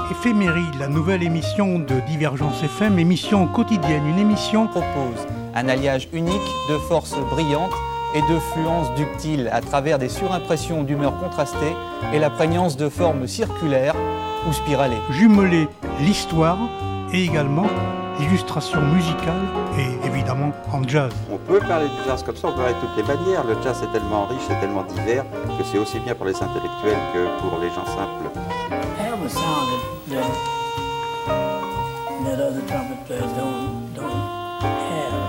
Éphéméride, la nouvelle émission de Divergence FM, émission quotidienne, une émission propose un alliage unique de forces brillantes et de fluences ductiles à travers des surimpressions d'humeurs contrastées et la prégnance de formes circulaires ou spiralées. Jumeler l'histoire et également l'illustration musicale et évidemment en jazz. On peut parler du jazz comme ça, on peut parler de toutes les manières. Le jazz est tellement riche, c'est tellement divers que c'est aussi bien pour les intellectuels que pour les gens simples. Have a sound that other trumpet players don't have.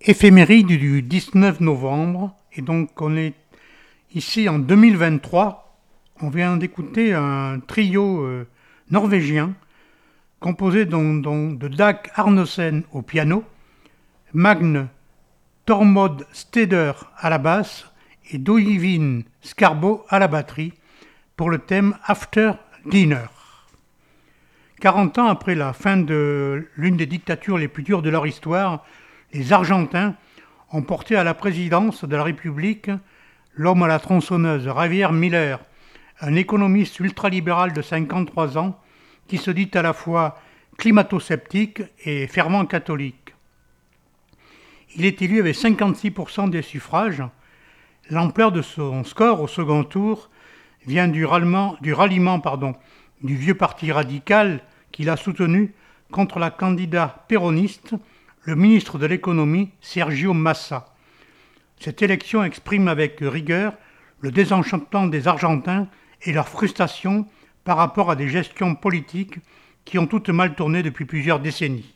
Éphéméride du 19 novembre, et donc on est ici en 2023. On vient d'écouter un trio norvégien composé de Dag Arnesen au piano, Magne Tormod Steder à la basse et Doivin Scarbo à la batterie pour le thème After Dinner. 40 ans après la fin de l'une des dictatures les plus dures de leur histoire, les Argentins ont porté à la présidence de la République l'homme à la tronçonneuse Javier Milei, un économiste ultralibéral de 53 ans qui se dit à la fois climato-sceptique et fervent catholique. Il est élu avec 56% des suffrages. L'ampleur de son score au second tour vient du ralliement du vieux parti radical qu'il a soutenu contre la candidate péroniste, le ministre de l'économie Sergio Massa. Cette élection exprime avec rigueur le désenchantement des Argentins et leur frustration par rapport à des gestions politiques qui ont toutes mal tourné depuis plusieurs décennies.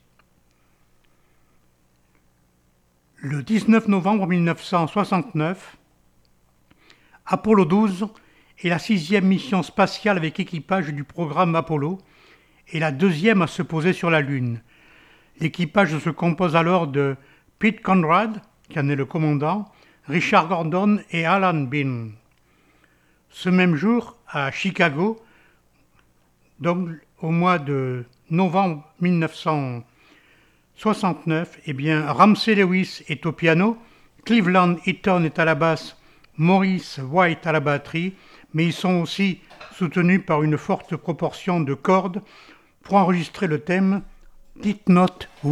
Le 19 novembre 1969, Apollo 12 est la 6e mission spatiale avec équipage du programme Apollo et la 2e à se poser sur la Lune. L'équipage se compose alors de Pete Conrad, qui en est le commandant, Richard Gordon et Alan Bean. Ce même jour, à Chicago, donc au mois de novembre 1969, Ramsey Lewis est au piano, Cleveland Eaton est à la basse, Maurice White à la batterie, mais ils sont aussi soutenus par une forte proportion de cordes pour enregistrer le thème « Dites Not Oui ».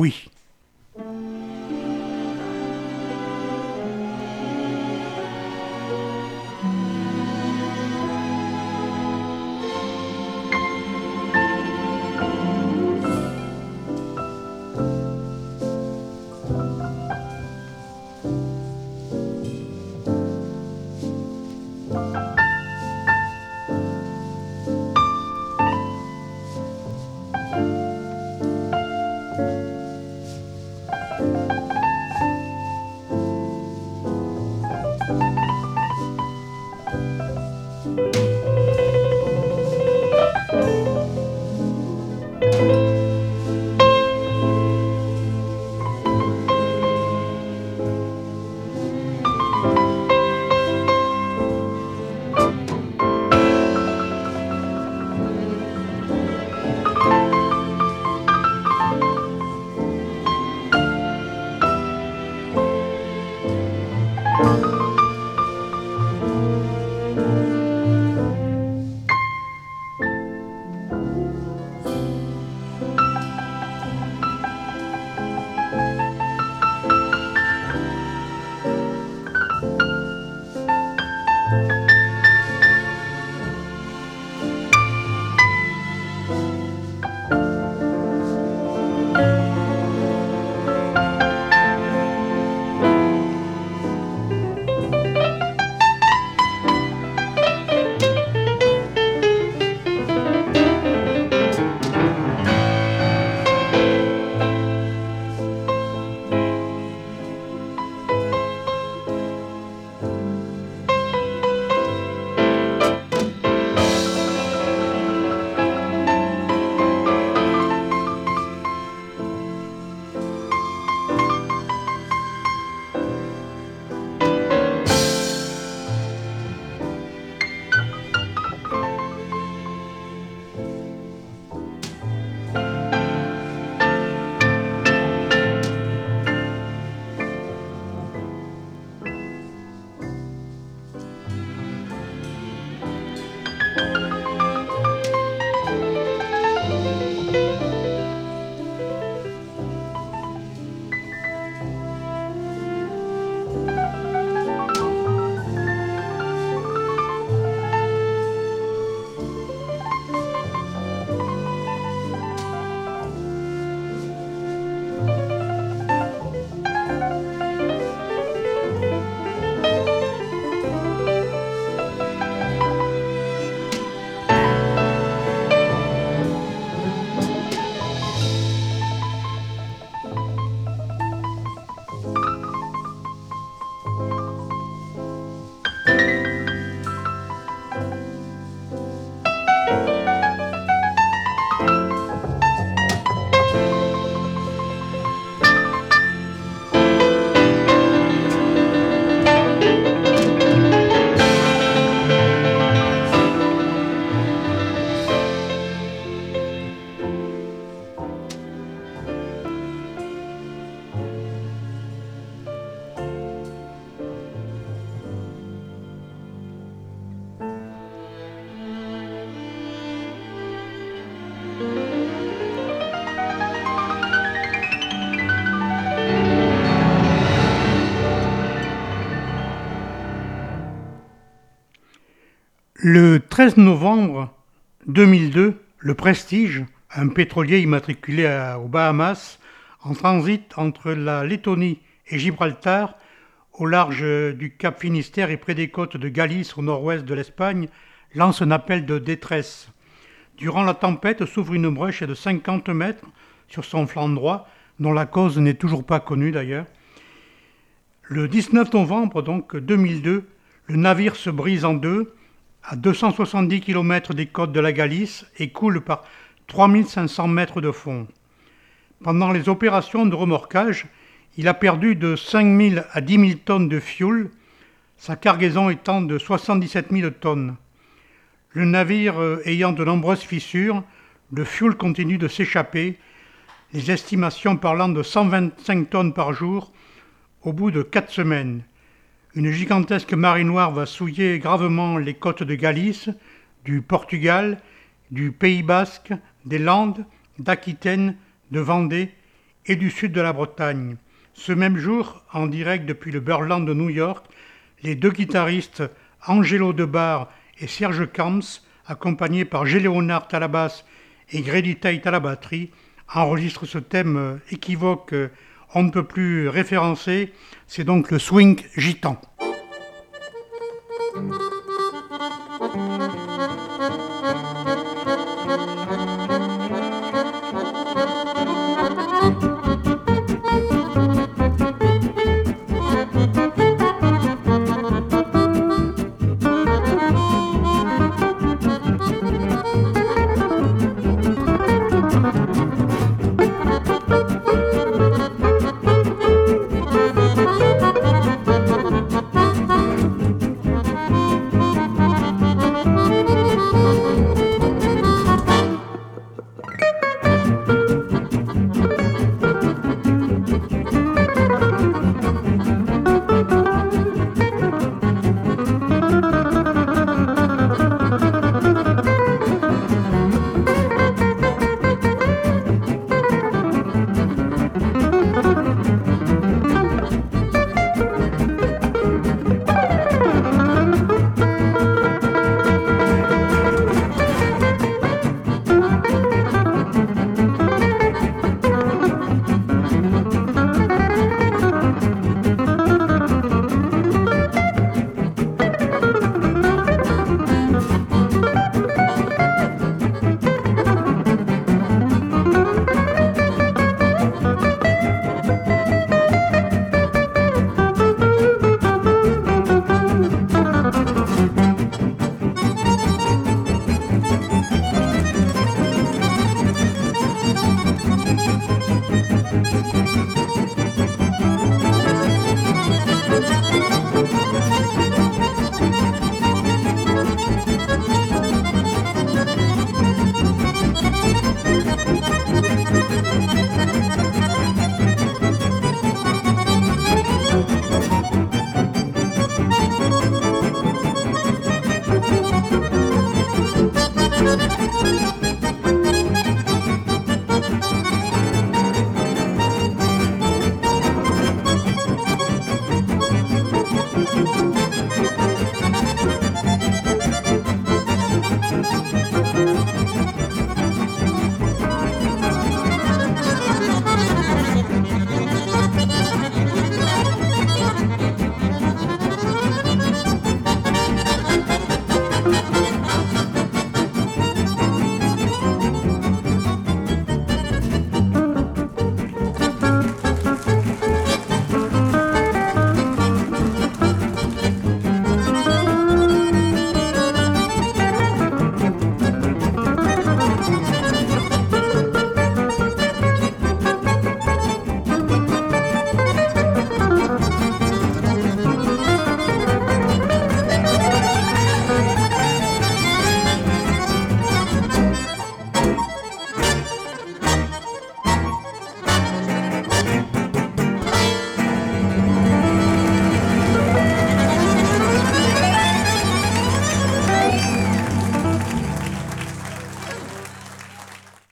Le 13 novembre 2002, le Prestige, un pétrolier immatriculé aux Bahamas, en transit entre la Lettonie et Gibraltar, au large du Cap Finistère et près des côtes de Galice au nord-ouest de l'Espagne, lance un appel de détresse. Durant la tempête s'ouvre une brèche de 50 mètres sur son flanc droit, dont la cause n'est toujours pas connue d'ailleurs. Le 19 novembre donc 2002, le navire se brise en deux, à 270 km des côtes de la Galice et coule par 3500 mètres de fond. Pendant les opérations de remorquage, il a perdu de 5 000 à 10 000 tonnes de fioul, sa cargaison étant de 77 000 tonnes. Le navire ayant de nombreuses fissures, le fioul continue de s'échapper, les estimations parlant de 125 tonnes par jour au bout de 4 semaines. Une gigantesque marée noire va souiller gravement les côtes de Galice, du Portugal, du Pays Basque, des Landes, d'Aquitaine, de Vendée et du sud de la Bretagne. Ce même jour, en direct depuis le Birdland de New York, les deux guitaristes Angelo Debar et Serge Camps, accompagnés par G. Léonard à la basse et Grady Tate à la batterie, enregistrent ce thème équivoque on ne peut plus référencer, c'est donc le swing gitan.